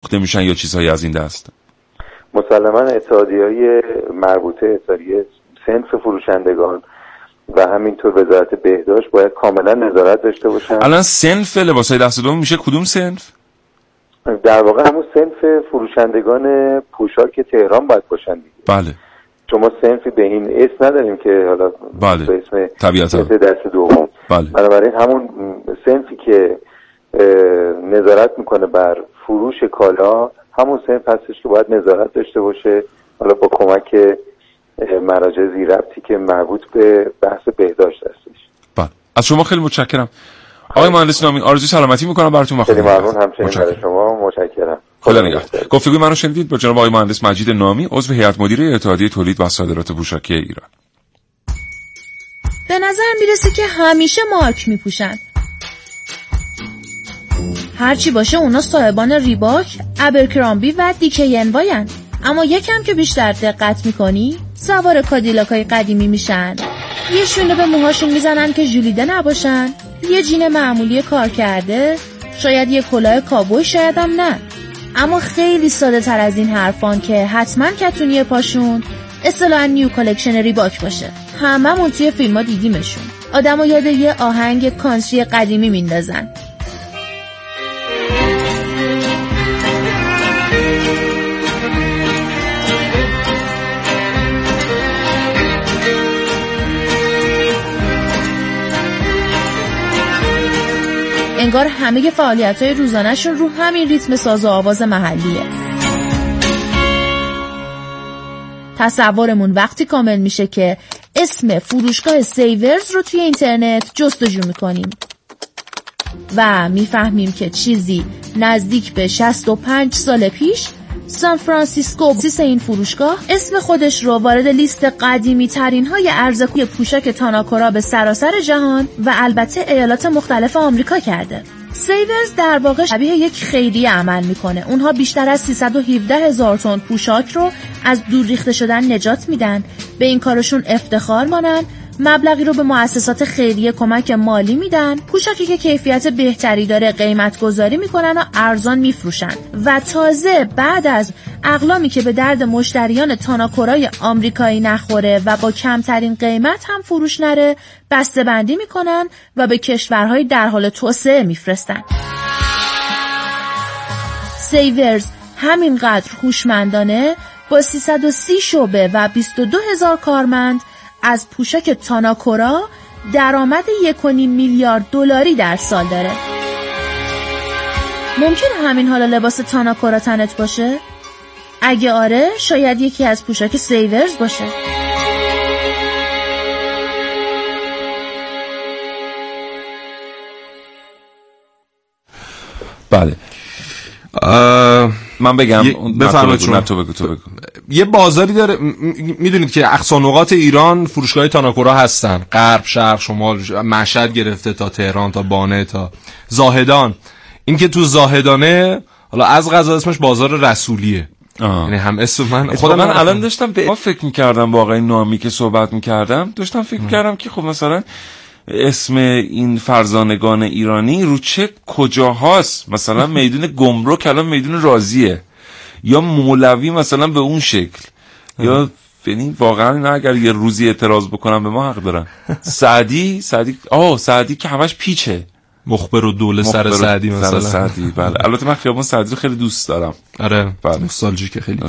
میشن یا چیزهایی از این دست؟ مسلما اتحادیه‌های مربوطه، اتحادیه صنف فروشندگان و همینطور وزارت بهداشت باید کاملا نظارت داشته باشن. الان صنف لباسای دست دوم میشه کدوم صنف؟ در واقع همون صنف فروشندگان پوشاک تهران باید باشن دیگه. بله. شما صنفی به این اسم نداریم که حالا بله. به اسم طبیعتا دست دوم. بله. بنابراین همون صنفی که نظارت میکنه بر فروش کالا همون صنف هستش که باید نظارت داشته باشه، حالا با کمک مراجع ذی‌ربطی که مربوط به بحث بهداشت هستش. بله. از شما خیلی متشکرم آقای مهندس نامی. آرزوی سلامتی میکنم براتون. خیلی ممنون. همچنین برای شما متشکرم. خدا نگهدار. گفتگوی منو شنیدید با جناب آقای مهندس مجید نامی، عضو هیئت مدیره اتحادیه تولید و صادرات پوشاکی ایران. به نظر میرسه که همیشه مارک میپوشن. هرچی باشه اونا صاحبان ریباک، ابرکرامبی و دیکینواین. اما یکم که بیشتر دقت میکنی سوار کادیلاکای قدیمی میشن، یه شونه به موهاشون میزنن که ژولیده نباشن، یه جین معمولی کار کرده، شاید یه کلاه کابوی، شاید هم نه. اما خیلی ساده تر از این حرفان که حتما کتونی پاشون اصطلاحاً نیو کالکشن ریباک باشه. هممون توی فیلم‌ها دیدیمشون. آدمو یاد یه آهنگ کانتری قدیمی میندازن. انگار همه فعالیت‌های روزانه‌شون رو همین ریتم ساز و آواز محلیه. تصورمون وقتی کامل میشه که اسم فروشگاه سیورز رو توی اینترنت جستجو میکنیم و میفهمیم که چیزی نزدیک به 65 سال پیش سان فرانسیسکو مؤسس این فروشگاه اسم خودش رو وارد لیست قدیمی ترین های ارزکوی پوشاک تاناکورا به سراسر جهان و البته ایالات مختلف آمریکا کرده. سیورز در واقع شبیه یک خیریه عمل میکنه. اونها بیشتر از 317,000 تن پوشاک رو از دور ریخته شدن نجات میدن، به این کارشون افتخار مانن، مبلغی رو به مؤسسات خیریه کمک مالی میدن، پوشاکی که کیفیت بهتری داره قیمت گذاری میکنن و ارزان میفروشن و تازه بعد از اقلامی که به درد مشتریان تاناکورای آمریکایی نخوره و با کمترین قیمت هم فروش نره بسته بندی میکنن و به کشورهای در حال توسعه میفرستن. سیورز همینقدر هوشمندانه با 330 شعبه و 22,000 کارمند از پوشاک تاناکورا درآمد 1.5 میلیارد دلاری در سال داره. ممکنه همین حالا لباس تاناکورا تنت باشه؟ اگه آره شاید یکی از پوشاک سیورز باشه. بله. من بگم بفرمایید. تو بگو. یه بازاری داره، میدونید که اقصا نقاط ایران فروشگاه تاناکورا هستن، غرب، شرق، شمال، مشهد گرفته تا تهران، تا بانه، تا زاهدان. این که تو زاهدانه حالا از قضا اسمش بازار رسولیه. یعنی هم اسم من خودم الان داشتم به فکر می‌کردم با آقای نامی که صحبت می‌کردم، داشتم فکر می‌کردم که خب مثلا اسم این فرزانگان ایرانی رو چه کجاهاست؟ مثلا میدون گمرک الان میدون رازیه، یا مولوی مثلا به اون شکل، یا یعنی واقعا اینا اگر یه روزی اعتراض بکنم به ما حق دارن. سعدی که همش پیچه، مخبر و دوله سر سعدی مثلا. سعدی بله. البته من خیابان سعدی رو خیلی دوست دارم. آره بله. نوستالژیکه خیلی.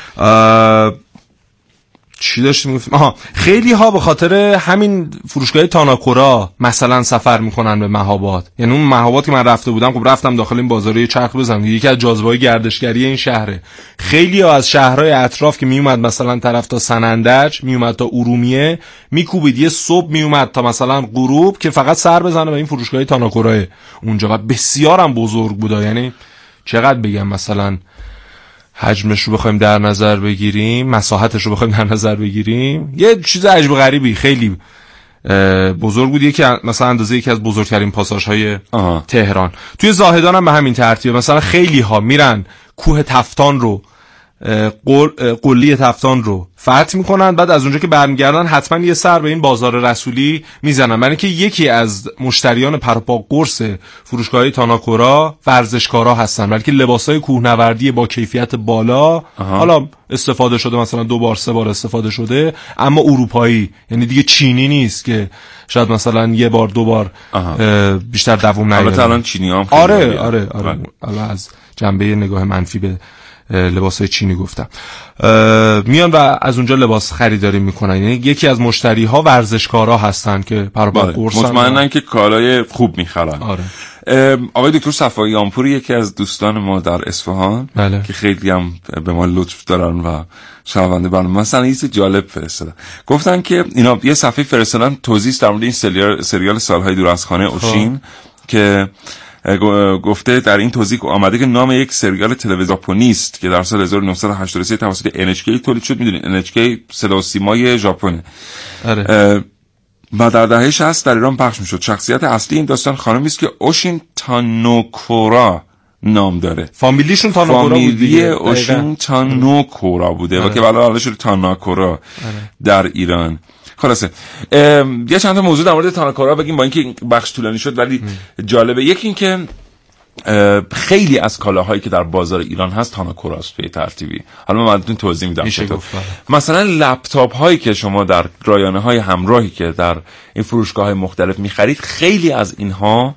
چی داشتیم گفتیم؟ خیلی ها به خاطر همین فروشگاه تاناکورا مثلا سفر میکنن به مهاباد. یعنی اون مهاباد که من رفته بودم، خب رفتم داخل این بازاری چرخ بزنم، یکی از جاذبه‌های گردشگری این شهره. خیلی ها از شهرهای اطراف که میومد مثلا طرف تا سنندج، میومد تا ارومیه، میکوبید یه صبح میومد تا مثلا غروب که فقط سر بزنه به این فروشگاه تاناکورا. اونجا بسیارم بزرگ بود. یعنی چقدر بگم، مثلا حجمش رو بخوایم در نظر بگیریم، مساحتش رو بخوایم در نظر بگیریم، یه چیز عجب غریبی، خیلی بزرگ بود. یکی مثلا اندازه یکی از بزرگترین پاساژهای تهران. توی زاهدان هم به همین ترتیب. مثلا خیلی ها میرن کوه تفتان رو قلی تفتان رو فتح میکنن، بعد از اونجا که برمیگردن حتما یه سر به این بازار رسولی میزنن، برای اینکه یکی از مشتریان پرپا قرص فروشگاه‌های تاناکورا ورزشکارا هستن، بلکه لباسای کوهنوردی با کیفیت بالا. حالا استفاده شده مثلا 2 بار 3 بار استفاده شده، اما اروپایی، یعنی دیگه چینی نیست که شاید مثلا 1 بار 2 بار بیشتر دوام نیاره. البته الان چینی‌ها هم آره الان از جنبه نگاه منفی به لباسای چینی گفتم، میان و از اونجا لباس خریداری میکنن. یعنی یکی از مشتری ها ورزشکارا هستن که پرپا قرصن، مطمئنن که کالای خوب میخرن. آقای دکتر صفایی آمپوری یکی از دوستان ما در اصفهان که خیلی هم به ما لطف دارن و شنونده برنامه مثلا یه چیز جالب فرستادن، گفتن که اینا یه صفحه فرستادن توضیح در مورد این سریال سالهای دور از خانه اوشین که گفته در این توضیح آمده که نام یک سریال تلویزیونی ژاپنی است که در سال 1983 توسط NHK تولید شد. میدونید NHK صدا و سیمای ژاپنه. و در دهه 60 در ایران پخش میشد. شخصیت اصلی این داستان خانمی است که اوشین تانوکورا نام داره. فامیلیشون تانوکورا بود. فامیلی اوشین تانوکورا بوده و که حالا شده تاناکورا در ایران. خلاصه یه چند تا موضوع در مورد تاناکورا بگیم با اینکه بخش طولانی شد ولی جالبه. یکی این که خیلی از کالاهایی که در بازار ایران هست تاناکوراست به ترتیبی. حالا من براتون توضیح میدم. مثلا لپتاپ هایی که شما در رایانه های همراهی که در این فروشگاه های مختلف میخرید خیلی از اینها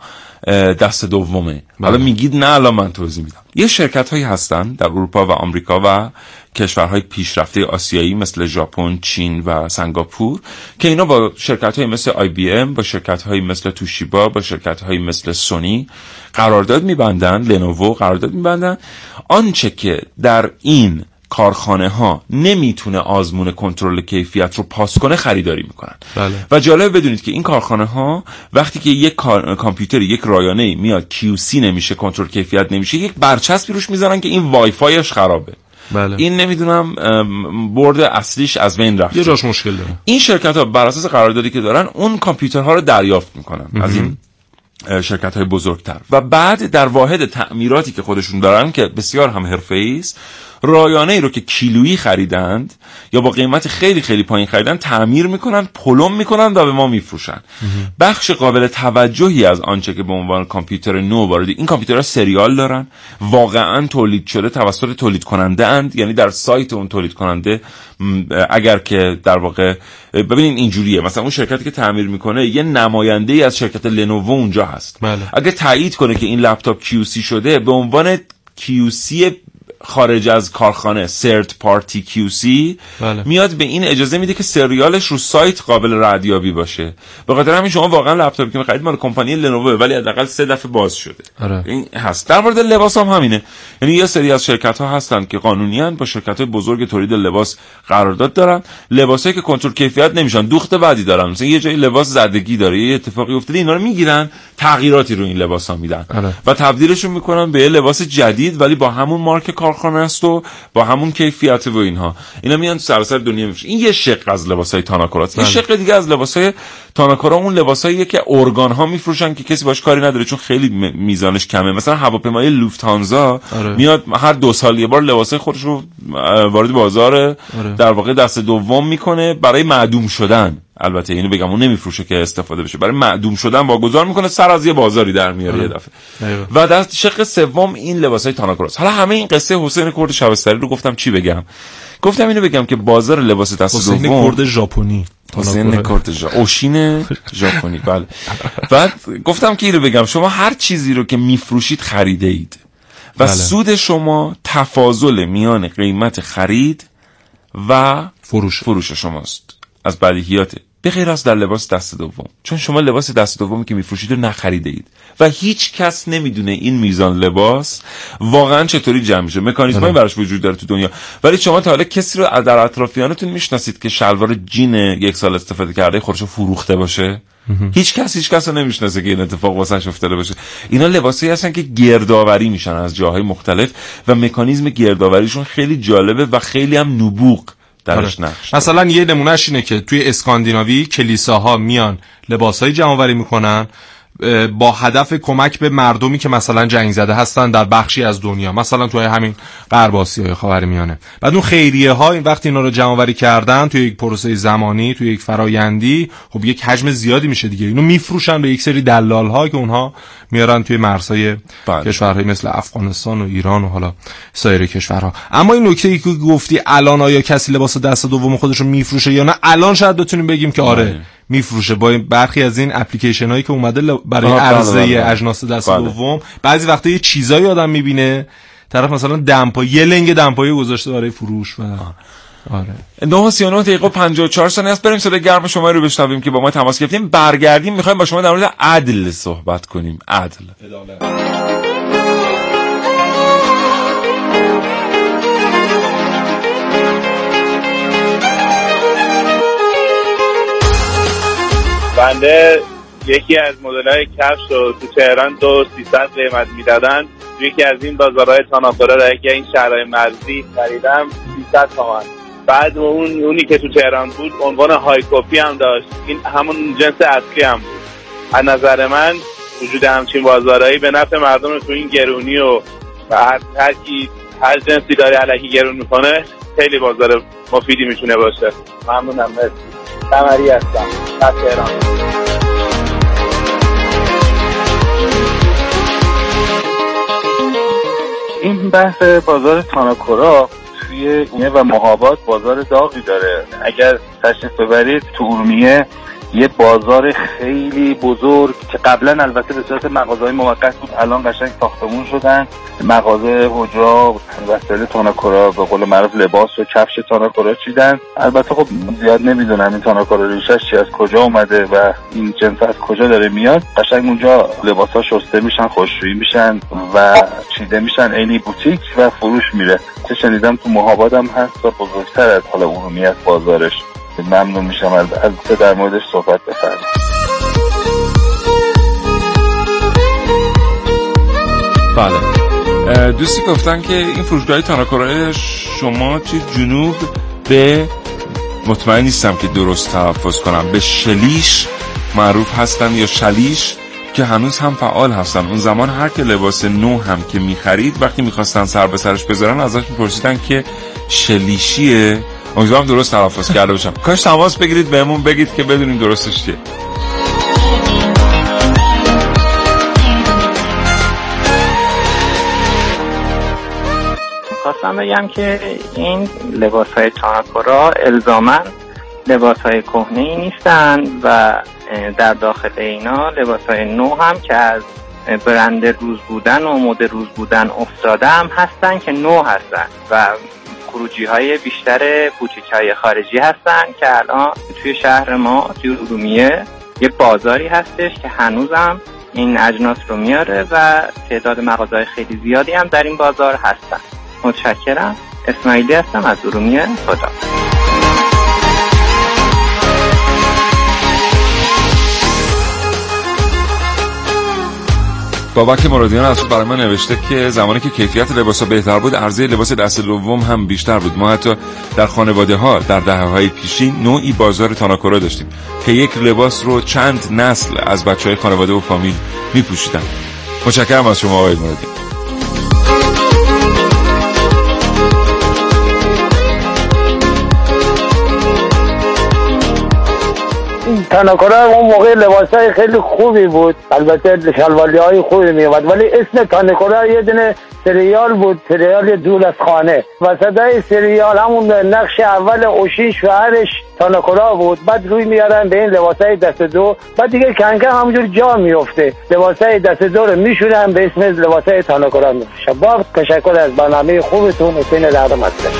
دست دومه. حالا میگید نه، الان من توضیح میدم. یه شرکت هایی هستن در اروپا و آمریکا و کشورهای پیشرفته آسیایی مثل ژاپن، چین و سنگاپور که اینا با شرکت های مثل IBM، با شرکت های مثل توشیبا، با شرکت های مثل سونی قرارداد میبندن، لنوو قرارداد میبندن. آنچه که در این کارخانه ها نمیتونه آزمون کنترل کیفیت رو پاس کنه خریداری میکنن. و جالب بدونید که این کارخانه ها وقتی که یک کامپیوتر، یک رایانه میاد QC نمیشه، کنترل کیفیت نمیشه، یک برچسبی روش میذارن که این وای فایش خرابه. این نمیدونم برد اصلیش از بین رفت، یه جاش مشکل داره. این شرکت ها بر اساس قراردادی که دارن اون کامپیوترها رو دریافت میکنن از این شرکت های بزرگتر و بعد در واحد تعمیراتی که خودشون دارن که بسیار هم حرفه‌ای است، رایانه ای رو که کیلویی خریدند یا با قیمت خیلی خیلی پایین خریدن تعمیر میکنن، پلم میکنن و به ما میفروشن. بخش قابل توجهی از آنچه که به عنوان کامپیوتر نو وارد، این کامپیوترها سریال دارن، واقعا تولید شده توسط تولید کننده اند، یعنی در سایت اون تولید کننده اگر که در واقع ببینین اینجوریه، مثلا اون شرکتی که تعمیر میکنه یه نماینده‌ای از شرکت لنوو اونجا هست. اگه تایید کنه که این لپتاپ QC شده، به عنوان QC خارج از کارخانه ثرد پارتی QC میاد به این اجازه میده که سریالش رو سایت قابل ردیابی باشه. به خاطر همین شما واقعا لپتاپی که می‌خرید مال کمپانی لنوو ولی حداقل 3 دفعه باز شده. این هست. در مورد لباس هم همینه. یعنی یه سری از شرکت‌ها هستن که قانونیان با شرکت‌های بزرگ تولید لباس قرارداد دارن، لباسایی که کنترل کیفیت نمیشن، دوخت بعدی دارن، مثلا یه جای لباس زدگی داره، یه اتفاقی افتاده، اینا رو میگیرن، تغییراتی رو این لباسا میدن و تبدیلشون میکنن به یه لباس جدید ولی با همون مارک کارخانه است و با همون کیفیت و اینها. اینا میان سراسر دنیا میفروشن. این یه شق از لباسای تاناکورا. یه شق دیگه از لباسای تاناکورا اون لباساییه که ارگان ها میفروشن که کسی باش کاری نداره چون خیلی میزانش کمه. مثلا هواپیمای لوفت‌هانزا میاد هر 2 سال یه بار لباسای خودش رو وارد بازار در واقع دست دوم میکنه برای معدوم شدن. البته اینو بگم اون نمیفروشه که استفاده بشه، برای معدوم شدن واگذار میکنه، سر از یه بازاری در میاره یه دفعه. و در شق سوم این لباسای تاناکوراست. حالا همه این قصه حسین کرد شبستری رو گفتم چی بگم؟ گفتم اینو بگم که بازار لباس دست دوم، حسین کرد ژاپنی، حسین کرد اوشین ژاپنی، بله. بعد گفتم که اینو بگم شما هر چیزی رو که میفروشید خریده اید و سود شما تفاضل میان قیمت خرید و فروش شماست. از بدیهیاته، به غیر از در لباس دست دوم، چون شما لباس دست دومی که میفروشید رو نخریده اید و هیچ کس نمیدونه این میزان لباس واقعا چطوری جمع میشه، مکانیزمایی براش وجود داره تو دنیا. ولی شما تا حالا کسی رو در اطرافیانتون میشناسید که شلوار جین 1 سال استفاده کرده خودشو فروخته باشه؟ هیچ کس رو نمیشناسه که این اتفاق واسش افتاده باشه. اینا لباسایی هستن که گردآوری میشن از جاهای مختلف و مکانیزم گردآوریشون خیلی جالبه و خیلی هم نبوغ درش نقش. مثلا یه نمونهش اینه که توی اسکاندیناوی کلیساها میان لباسای جمع‌آوری میکنن، با هدف کمک به مردمی که مثلا جنگ زده هستن در بخشی از دنیا، مثلا توی همین غرب آسیا، خاورمیانه. بعد اون خیریه ها این وقتی اینا رو جمع آوری کردن توی یک پروسه زمانی، توی یک فرایندی، خب یک حجم زیادی میشه دیگه. اینو میفروشن به یک سری دلال ها که اونها میارن توی مرزهای کشورهای مثل افغانستان و ایران و حالا سایر کشورها. اما این نکته‌ای که گفتی الان آیا کسی لباس دست دوم خودش رو میفروشه یا نه، الان شاید بتونیم بگیم که آره میفروشه. با برخی از این اپلیکیشن هایی که اومده برای عرضه اجناس دست دوم، بعضی وقتا یه چیزایی آدم میبینه طرف مثلا دمپایی، یه لنگ دمپایی گذاشته برای فروش و آره. 9:39 دقیقه 54 ثانیه است. بریم صدای گرم شما رو بشنویم که با ما تماس گرفتیم. برگردیم میخوایم با شما در مورد عدل صحبت کنیم. عدل. بنده یکی از مدل‌های کفش رو تو تهران 2300 قیمت میدادن، یکی از این بازارهای تاناکورا در یکی این شهرهای مرزی خریدم 300 تومان. بعد اونی که تو تهران بود عنوان های کپی هم داشت، این همون جنس اصلی هم بود. از نظر من وجود همچین بازارهایی به نفع مردم تو این گرونی و هر جنسی داره الکی گرون میکنه خیلی بازار مفیدی میتونه باشه. ممنونم. مرسی. قمری هستم از تهران. این بحث بازار تاناکورا توی اونه و مهاباد بازار داغی داره. اگر تشریف ببرید تو ارومیه یه بازار خیلی بزرگ که قبلا البته به صورت مغازه‌های موقت بود، الان قشنگ ساختمون شدن، مغازه حجاب وسایل تاناکورا به قول معروف لباس و کفش تاناکورا چیدن. البته خب زیاد نمیدونم این تاناکورا ریشش چی، از کجا اومده و این جنس از کجا داره میاد. قشنگ اونجا لباسا شسته میشن، خوشرویی میشن و چیده میشن، عینی بوتیک و فروش میره. چه شنیدم تو مهاباد هم هست و بزرگتر از حالا ارومیه بازارش. ممنون میشم از در موردش صحبت بفرمایید. بله، دوستی گفتن که این فروشگاه تاناکورا شما توی جنوب به مطمئن نیستم که درست تلفظ کنم، به شلیش معروف هستن یا شلیش، که هنوز هم فعال هستن. اون زمان هر که لباس نو هم که میخرید وقتی میخواستن سر به سرش بذارن ازش میپرسیدن که شلیشیه. امیدوارم درست تلفظ کرده باشم. کاش تماس بگیرید بهمون بگید که بدونیم درستش چیه. خواستم بگم که این لباس‌های تاناکورا الزاماً لباس‌های کهنه‌ای نیستن و در داخل اینا لباس‌های نو هم که از برند روز بودن و مد روز بودن افتاده هم هستن که نو هستن و خروجی‌های بیشتر بوتیک‌های خارجی هستن که الان توی شهر ما توی ارومیه یه بازاری هستش که هنوزم این اجناس رو میاره و تعداد مغازه‌های خیلی زیادی هم در این بازار هستن. متشکرم. اسماعیلی هستم از ارومیه. خدا. بابک مرادیان از برای من نوشته که زمانی که کیفیت لباسا بهتر بود عرضه لباس دست دوم هم بیشتر بود. ما حتی در خانواده ها در دهه‌های پیشین نوعی بازار تاناکورا داشتیم که یک لباس رو چند نسل از بچهای خانواده و فامیل می‌پوشیدن. متشکرم از شما آقای مرادی. تاناکورا اون موقع لباسای خیلی خوبی بود، البته شلواری‌های خوبی میومد، ولی اسم تاناکورا یه دونه سریال بود، سریال دور از خانه و صدای سریال همون نقش اول اوشین شوهرش تاناکورا بود. بعد روی میارن به این لباسای دست دو، بعد دیگه کنکن همونجور جا میفته، لباسای دست دو رو میشونن به اسم لباسای تاناکورا میفروشن. با تشکر از برنامه خوبتون. حسین لردم هستم.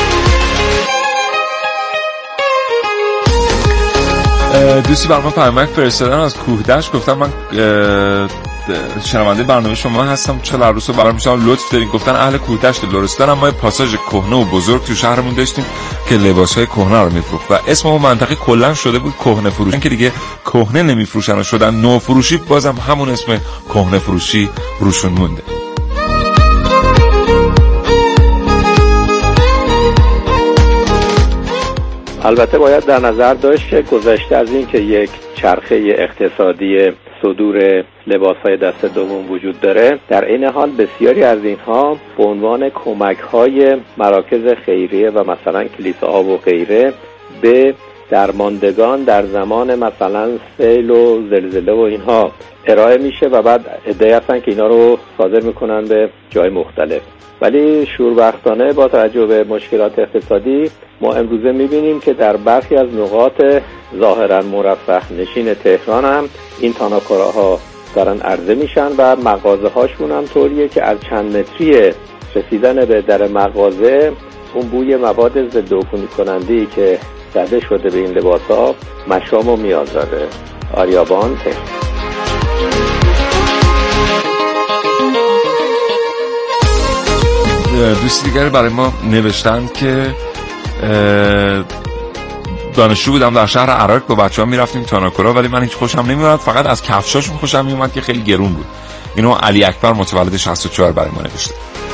دوستی برام پیامک فرستادن از کوهدشت، گفتم من شنونده برنامه شما هستم، چه عروسو برام میشم لطف دارین. گفتن اهل کوهدشت لرستان، ما پاساژ کهنه و بزرگ تو شهرمون داشتیم که لباسای کهنه رو میفروخت و اسم اون منطقه کلا شده بود کهنه فروش. این که دیگه کهنه نمیفروشن و شدن نو فروشی، بازم همون اسم کهنه فروشی روشون مونده. البته باید در نظر داشت که گذشته از این که یک چرخه اقتصادی صدور لباس‌های دست دوم وجود داره. در این حال بسیاری از اینها به عنوان کمک‌های مراکز خیریه و مثلا کلیساها و غیره به درماندگان در زمان مثلا سیل و زلزله و اینها ارائه میشه و بعد ادعی هستن که اینا رو صادر میکنن به جای مختلف. ولی شوربختانه با توجه به مشکلات اقتصادی ما امروزه میبینیم که در برخی از نقاط ظاهرا مرفه نشین تهران هم این تاناکوراها دارن عرضه میشن و مغازه هاشون هم طوریه که از چند متری رسیدن به در مغازه اون بوی مواد ضد عفونی کننده‌ای که زده شده به این لباس‌ها مشامو میازاره. آریابان تهران. دوست دیگری برای ما نوشتن که دانشجو بودم در شهر عراق با بچه‌ها میرفتیم تاناکورا، ولی من هیچ خوشم نمیاد، فقط از کفشاشون خوشم میومد که خیلی گرون بود. اینو علی اکبر متولد 64 برای ما نوشته.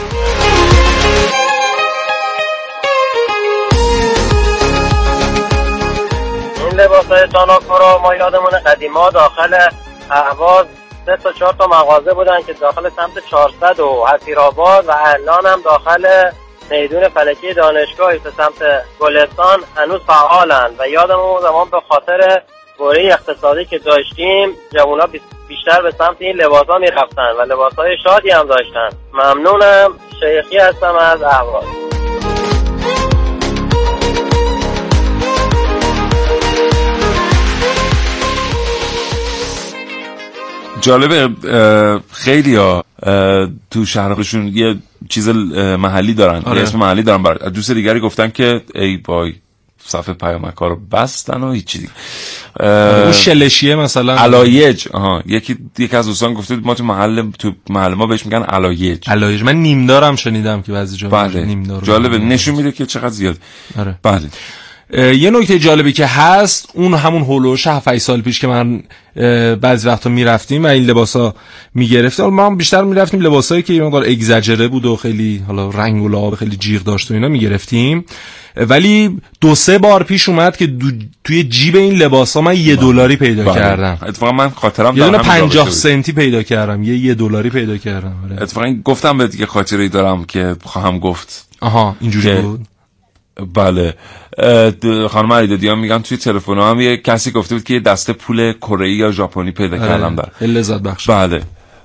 این لباسای تاناکورا ما یادمون قدیما داخل اهواز 3 تا 4 تا مغازه بودن که داخل سمت 400 و حسیرآباد و الان هم داخل میدون فلکی دانشگاهی به سمت گلستان هنوز فعالن و یادمون زمان به خاطر دوره اقتصادی که داشتیم جوونا بیشتر به سمت این لباسا میرفتن و لباسای شادی هم داشتن. ممنونم. شیخی هستم از اهواز. جالبه خیلی‌ها تو شهرشون یه چیز محلی دارن. آره. یه اسم محلی دارن. برای دوست دیگری گفتن که ای بای صفحه پیامک‌ها رو بستن و هیچ چیزی. اون شلشیه مثلا علایج. یکی از دوستان گفته ما تو محل ما بهش میگن علایج. من نیمدارم شنیدم که بعضی جا نیمدار. جالبه، نشون میده که چقدر زیاد. آره. بله. یه نکته جالبی که هست اون همون هولوش 7 سال پیش که من بعضی وقتا میرفتیم و این لباسا میگرفتیم. ما هم بیشتر میرفتیم لباسایی که یه مقدار اگزاجره بود و خیلی حالا رنگ و لعاب خیلی جیغ داشت و اینا میگرفتیم. ولی 2-3 بار پیش اومد که توی جیب این لباسا من $1 پیدا کردم. اتفاقا من خاطرم دارم 50 سنتی پیدا کردم، یه $1 پیدا کردم. اتفاقا گفتم بهت که خاطره‌ای دارم که خواهم گفت. اینجوری بود. بله. خانم علیدادیان میگن توی تلفن هم یه کسی گفته بود که یه دسته پول کره یا ژاپنی پیدا کردم داره. خیلی لذت بخش. بله.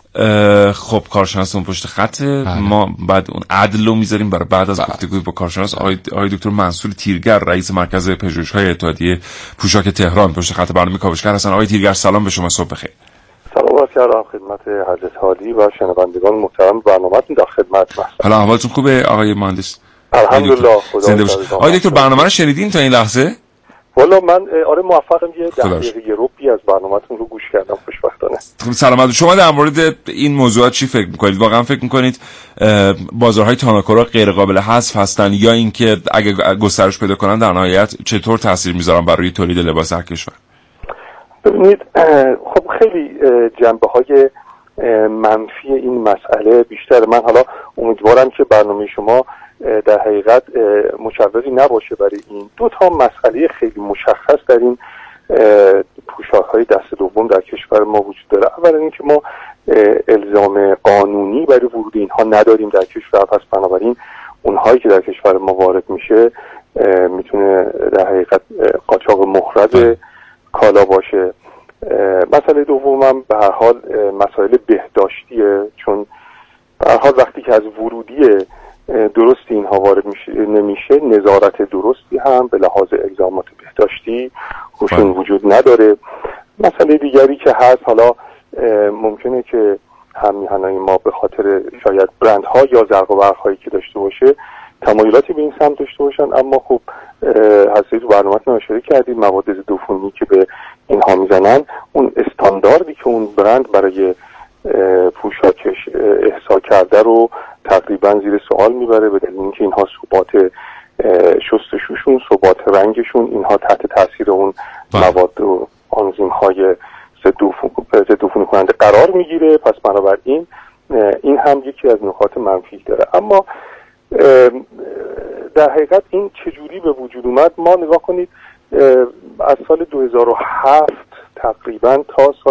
خب کارشناسون پشت خطه. ما بعد اون عدلو میذاریم برای بعد از گفتگوی با کارشناس آقای دکتر منصور تیرگر، رئیس مرکز پژوهش‌های اتحادیه پوشاک تهران پشت خط برنامه کاوشگر هستن. آقای تیرگر سلام به شما، صبح بخیر. سلام کردم خدمت حضرت عالی و شنوندگان محترم برنامه‌تون در خدمت هستم. حالا احوالتون خوبه آقای مهندس؟ الحمدلله. خدا آقای دکتر برنامه رو شنیدین تا این لحظه؟ والا من موفقم یه 10 دقیقه ربعی از برنامه‌تون رو گوش کردم خوشبختانه. سلامت. شما در مورد این موضوعات چی فکر می‌کنید؟ واقعا فکر می‌کنید بازارهای تاناکورا غیر قابل حذف هستن یا اینکه اگه گسترش پیدا کنن در نهایت چطور تاثیر می‌ذارن بر روی تولید لباس در کشور؟ ببینید خب خیلی جنبه‌های منفی این مسئله بیشتر. من حالا امیدوارم که برنامه شما در حقیقت مشوقی نباشه برای این. 2 تا مسئله خیلی مشخص در این پوشاک‌های دست دوم در کشور ما وجود داره. اولا اینکه ما الزام قانونی برای ورود اینها نداریم در کشور، پس بنابراین اونهایی که در کشور ما وارد میشه میتونه در حقیقت قاچاق محرز کالا باشه. مسئله دومم به هر حال مسائل بهداشتیه، چون به هر حال وقتی که از ورودی درستی اینها وارد نمیشه نظارت درستی هم به لحاظ الزامات بهداشتی روشون وجود نداره. مسئله دیگری که هست، حالا ممکنه که هممیهنای ما به خاطر شاید برندها یا زرق و برق هایی که داشته باشه تمایلاتی به این سمت داشته باشن، اما خب حضرت تو برنامه‌تون اشاره کردید مواد ضد عفونی که به اینها میزنن اون استانداردی که اون برند برای پوشاکش احصا کرده رو تقریبا زیر سوال میبره، به دلیل اینکه اینها ثبات شستشوشون، ثبات رنگشون، اینها تحت تاثیر اون مواد و آنزیم های ضد عفونی کننده قرار میگیره. پس بنابراین این هم یکی از نکات منفی داره. اما در حقیقت این چجوری به وجود اومد؟ ما نگاه کنید از سال 2007 تقریبا تا سال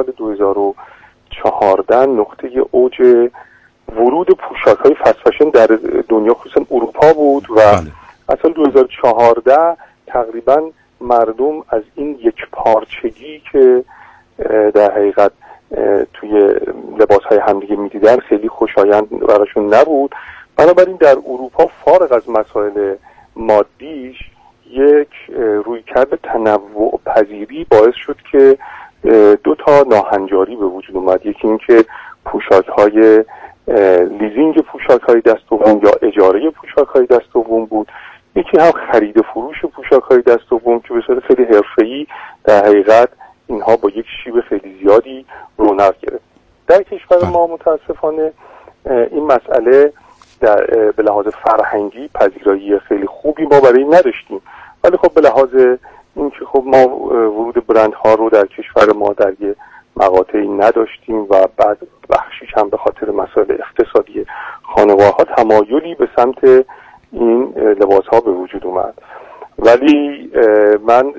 2014 نقطه اوج ورود پوشاک‌های فست فشن در دنیا خصوصا اروپا بود و از سال 2014 تقریبا مردم از این یک پارچگی که در حقیقت توی لباس‌های همدیگه می‌دیدن خیلی خوشایند براشون نبود. بنابراین در اروپا فارغ از مسائل مادیش یک رویکرد تنوع پذیری باعث شد که دو تا ناهنجاری به وجود اومد. یکی این که پوشاک‌های لیزینگ پوشاک‌های دست دوم یا اجاره پوشاک‌های دست دوم بود، یکی هم خرید فروش پوشاک‌های دست دوم که به صورت خیلی حرفه‌ای در حقیقت اینها با یک شیب خیلی زیادی رونق گرفت. در کشور ما متاسفانه این مسئله به لحاظ فرهنگی پذیرایی خیلی خوبی ما برای نداشتیم، ولی خب به لحاظ اینکه خب ما ورود برندها رو در کشور ما در یه مقاطعی نداشتیم و بعد بخشیش هم به خاطر مسائل اقتصادی خانوارها تمایلی به سمت این لباسها به وجود اومد. ولی من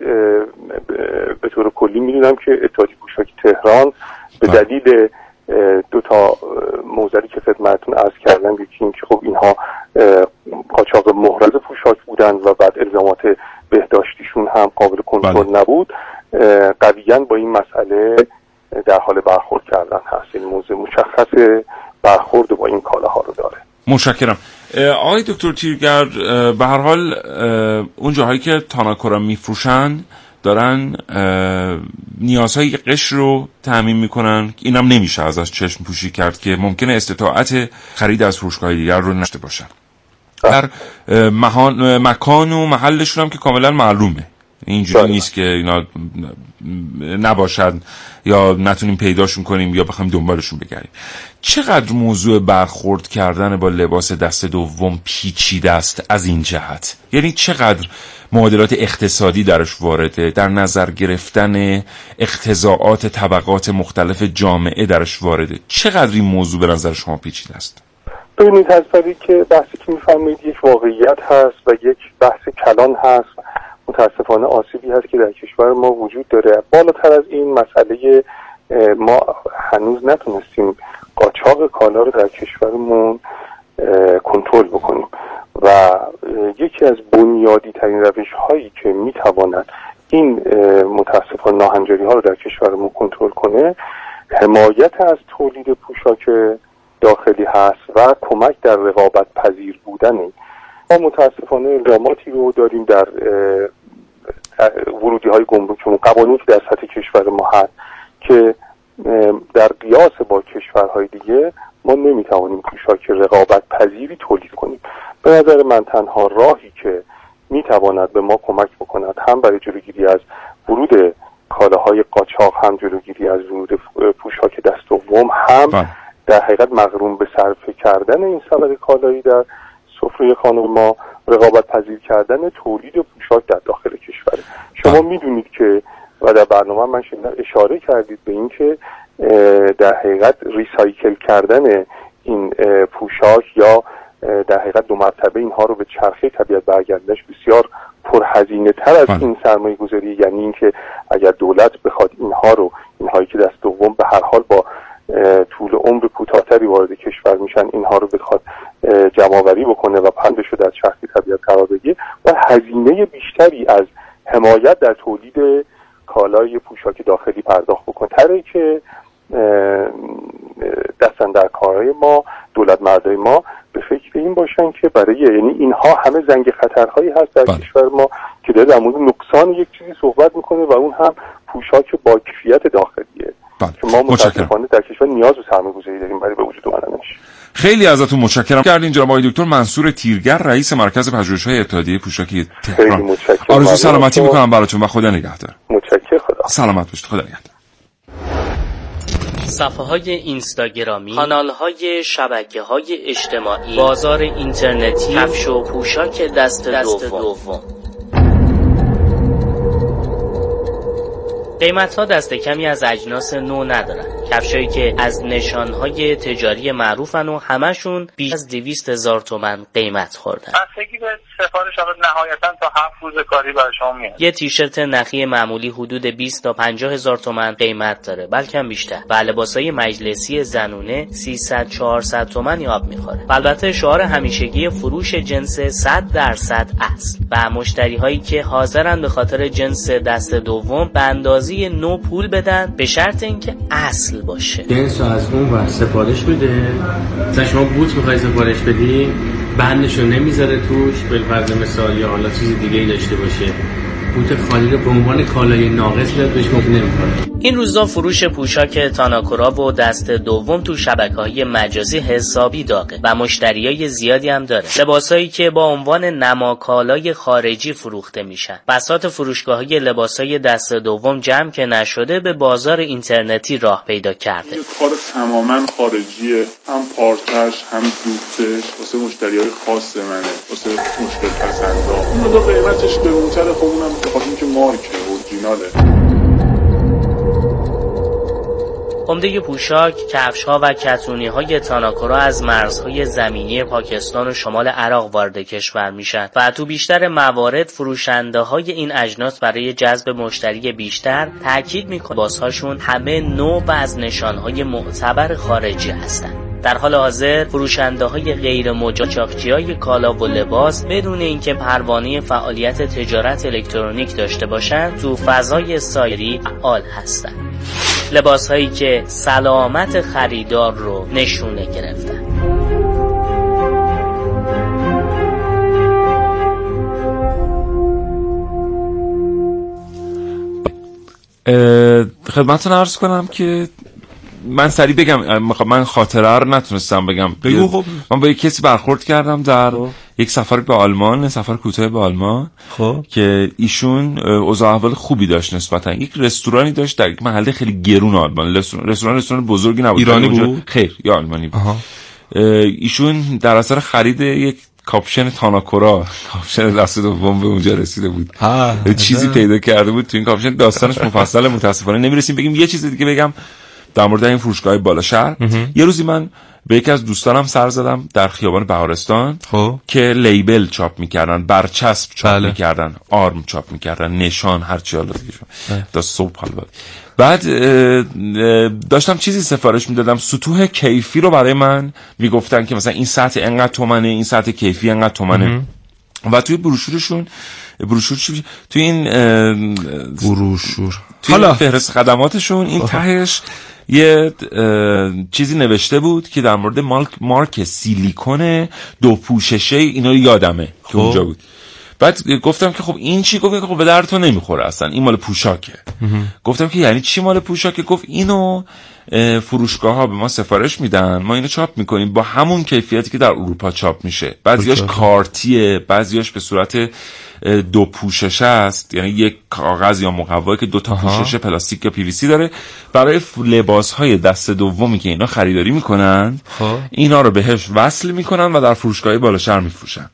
به طور کلی میدونم که اتحادیه پوشاک تهران به دلیل دو تا موضوعی که خدمتتون عرض کردم، یکی این که خب اینها قاچاق محرز پوشاک بودن و بعد الزامات بهداشتیشون هم قابل کنترل نبود، قویاً با این مسئله در حال برخورد کردن هست. این موضوع مشخص برخورد با این کالاها رو داره. متشکرم. آقای دکتر تیرگر، به هر حال اون جاهایی که تاناکورا میفروشن دارن نیازهای قشر رو تامین میکنن، اینم نمیشه ازش چشم پوشی کرد که ممکنه استطاعت خرید از فروشگاه دیگر رو نشته باشن. در مکان و محلشون هم که کاملا معلومه، اینجوری نیست که اینا نباشد یا نتونیم پیداشون کنیم یا بخوایم دنبالشون بگردیم. چقدر موضوع برخورد کردن با لباس دست دوم پیچیده است از این جهت؟ یعنی چقدر معادلات اقتصادی درش وارده، در نظر گرفتن اقتضاعات طبقات مختلف جامعه درش وارده؟ چقدر این موضوع به نظر شما پیچیده است؟ ببینید حضرت که بحثی که میفرمایید یک واقعیت هست و یک بحث کلان هست. متاسفانه آسیبی هست که در کشور ما وجود داره. بالاتر از این مسئله ما هنوز نتونستیم قاچاق کالا رو در کشورمون کنترل بکنیم و یکی از بنیادی ترین روش هایی که میتواند این متاسفانه ناهنجاری ها رو در کشورمون کنترل کنه حمایت از تولید پوشاک داخلی هست و کمک در رقابت پذیر بودنه. ما متاسفانه الزاماتی رو داریم در ورودی های گمرکمون، قوانینی که در سطح کشور ما هست که در قیاس با کشورهای دیگه ما نمیتوانیم پوشاک رقابت پذیری تولید کنیم. به نظر من تنها راهی که میتواند به ما کمک بکند هم برای جلوگیری از ورود کالاهای قاچاق، هم جلوگیری از ورود پوشاک دست دوم، هم در حقیقت مغروم به صرفه کردن این سبد کالایی در سفره خانه ما، رقابت پذیر کردن تولید پوشاک در داخل کشور. شما میدونید که و در برنامه من اشاره کردید به این که در حقیقت ریسایکل کردن این پوشاک یا در حقیقت دو مرتبه اینها رو به چرخه طبیعت برگردنش بسیار پرهزینه تر از این سرمایه گذاری، یعنی این که اگر دولت بخواد اینهایی که دست دوم به هر حال با طول عمر کوتاه‌تری وارد کشور میشن، اینها رو بخواد جمع‌آوری بکنه و پندش رو در چرخه طبیعت قرار بده و هزینه بیشتری از حمایت در تولید کالای پوشاک داخلی پرداخت بکنه. طوری که دستن در کارهای ما، دولت مردای ما به فکر این باشن که برای یعنی اینها همه زنگ خطرهایی هست در کشور ما که داره در مورد نقصان یک چیزی صحبت میکنه و اون هم پوشاک با کیفیت داخلیه که ما متاسفانه در کشور نیاز به سرمایه‌گذاری داریم برای به وجود اومدنش. خیلی ازتون متشکرم کردین جناب آقای دکتر منصور تیرگر، رئیس مرکز پژوهش‌های اتحادیه پوشاکی تهران. خیلی متشکرم. آرزوی سلامتی می‌کنم براتون و خدا نگهدار. متشکرم. خدا. سلامت باشید. خدا نگهدار. صفحه‌های اینستاگرامی، کانال‌های شبکه‌های اجتماعی، بازار اینترنتی، کفش و پوشاک دست دوم. قیمت‌ها دست کمی از اجناس نو ندارند. کفشایی که از نشانهای تجاری معروفن و همشون بیش از 200,000 تومان قیمت خوردن. بستگی به سفارش نهایتا تا 7 روز کاری برای شما میاد. یه تیشرت نخی معمولی حدود 20 تا 50,000 تومان قیمت داره، بلکه بیشتر. و لباسای مجلسی زنونه 300-400 تومان آب میخوره. البته شعار همیشگی فروش جنس 100% اصل و مشتری هایی که حاضرن به خاطر جنس دست دوم به اندازه نو پول بدن به شرط اینکه اصل باشه. جنس از اون ور سفارش میده. مثلا شما بوت میخوای سفارش بدی، بندشو نمیذاره توش، بالفرض مثال یا حالا چیز دیگه ای داشته باشه، بوت خالی رو به عنوان کالای ناقص میاد بهش گفت نمیکنه. این روزا فروش پوشاک تاناکورا و دست دوم تو شبکه‌های مجازی حسابی داغه و مشتریای زیادی هم داره. لباسایی که با عنوان نماکالای خارجی فروخته میشن. بساط فروشگاه‌های لباسای دست دوم جمع که نشده به بازار اینترنتی راه پیدا کرده. کار تماماً خارجیه، هم پارچش هم دوختش واسه مشتریای خاص منه، واسه مشکل پسندا. اون دو قیمتش گرون‌تره، خب اونم به خاطر اینکه مارکه اورجیناله. عمده پوشاک، کفش‌ها و کتونی‌های تاناکورا از مرزهای زمینی پاکستان و شمال عراق وارد کشور میشن و تو بیشتر موارد فروشنده‌های این اجناس برای جذب مشتری بیشتر تاکید می‌کنن لباس‌هاشون همه نوع و از نشان‌های معتبر خارجی هستند. در حال حاضر فروشنده‌های غیر مجاچاقچی‌های کالا و لباس بدون اینکه پروانه فعالیت تجارت الکترونیک داشته باشند تو فضای سایری فعال هستند. لباس‌هایی که سلامت خریدار رو نشونه گرفتن. خدمتتون عرض کنم که من سریع بگم، من خاطره رو نتونستم بگم. بگو. من با یک کسی برخورد کردم در یک سفر به آلمان، سفر کوتاه به آلمان، که ایشون اوضاع احوال خوبی داشت نسبتا. یک رستورانی داشت در یک محله خیلی گرون آلمان. رستوران بزرگی نبود. ایرانی بود؟ خیر، یا آلمانی بود. ایشون در اثر خرید یک کاپشن تاناکورا، کاپشن دست دوم، به اونجا رسیده بود. چیزی پیدا کرده بود تو این کاپشن. داستانش مفصل، متاسفانه نمیرسیم بگیم. یه چیز دیگه بگم در مورد این فروشگاه بالا شهر. یه روزی من به یکی از دوستانم سر زدم در خیابان بهارستان که لیبل چاپ میکردن، برچسب چاپ میکردن، آرم چاپ میکردن، نشان، هرچی حالا دیگه تا صبح حالا. بعد داشتم چیزی سفارش میدادم، سطوح کیفی رو برای من میگفتن که مثلا این سطح انقدر تومنه، این سطح کیفی انقدر تومنه. و توی بروشور توی این بروشور حالا فهرست خدماتشون این تهش یه چیزی نوشته بود که در مورد مارک سیلیکون دو پوششه، اینا یادمه که اونجا بود. بعد گفتم که خب این چی؟ گفت خب به درد تو نمیخوره اصلا، این مال پوشاکه. گفتم که یعنی چی مال پوشاکه؟ گفت اینو فروشگاه ها به ما سفارش میدن، ما اینو چاپ میکنیم با همون کیفیتی که در اروپا چاپ میشه. بعضیاش کارتیه، بعضیاش به صورت دو پوشش است، یعنی یک کاغذ یا مقوایی که دو تا پوشش پلاستیک یا PVC داره. برای لباس های دست دومی که اینا خریداری میکنن اینا رو بهش وصل میکنن و در فروشگاه بالا شهر میفروشن.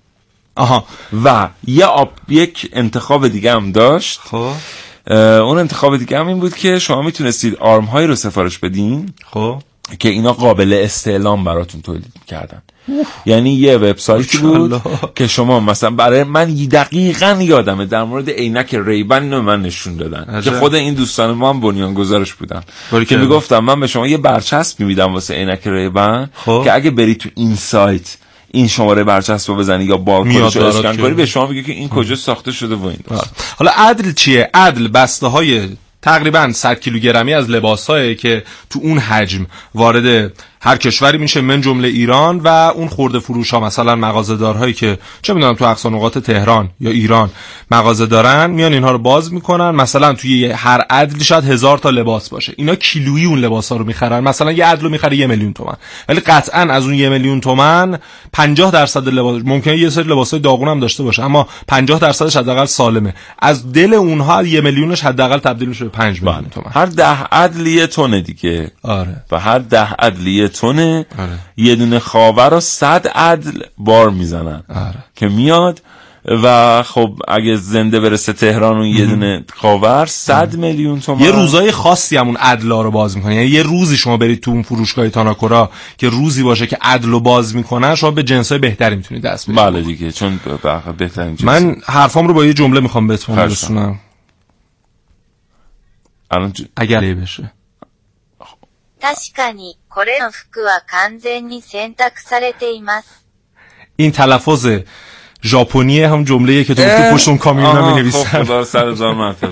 و یک انتخاب دیگه هم داشت. اون انتخاب دیگه هم این بود که شما میتونستید آرم هایی رو سفارش بدین که اینا قابل استعلام براتون تولید میکردن. یعنی یه وبسایتی بود که شما مثلا برای من دقیقاً یادمه در مورد عینک ریبن اینو من نشون دادن که خود این دوستان ما هم بنیانگذارش بودن که میگفتم من به شما یه برچسب میدم واسه عینک ریبن که اگه بری تو این سایت این شماره برچسب رو بزنی یا بارکدش رو اسکن کنی به شما میگه که این کجا ساخته شده و این. حالا عدل چیه؟ عدل بسته های تقریبا 100 کیلوگرمی از لباسایی که تو اون حجم وارد هر کشوری میشه من جمله ایران و اون خرده فروش ها، مثلا مغازه‌دارهایی که چه میدونم تو اقصا نقاط تهران یا ایران مغازه دارن، میان اینها رو باز میکنن. مثلا توی هر عدل شاید 1000 تا لباس باشه، اینا کیلویی اون لباسا رو میخرن. مثلا یه عدل رو میخره 1 میلیون تومان، ولی قطعا از اون 1 میلیون تومان 50% لباس ممکنه یه سری لباسای داغون هم داشته باشه، اما 50%ش حداقل سالمه. از دل اونها 1 میلیونش حداقل تبدیل میشه به 5 میلیون تومان. هر 10 عدل یه تونه دیگه. و هر 10 عدل یه تونه. یه دونه خاور رو 100 عدل بار میزنن که میاد و خب اگه زنده برسه تهران اون یه دونه خاور 100 میلیون تومان. یه روزای خاصی همون ادلا رو باز میکنه، یعنی یه روزی شما برید تو اون فروشگاه تاناکورا که روزی باشه که ادلو باز میکنن، شما به جنسای بهتری میتونید دست پیدا بله دیگه، چون بهترین جنس. من حرفام رو با یه جمله میخوام بهتون برسونم اگر بشه. 確かにこれの服は完全に洗濯されています。 این تلفظ ژاپنی هم جمله‌ایه که تو پشت اون کامیونا می‌نویسن. خب خدا سر هزار مرتبه.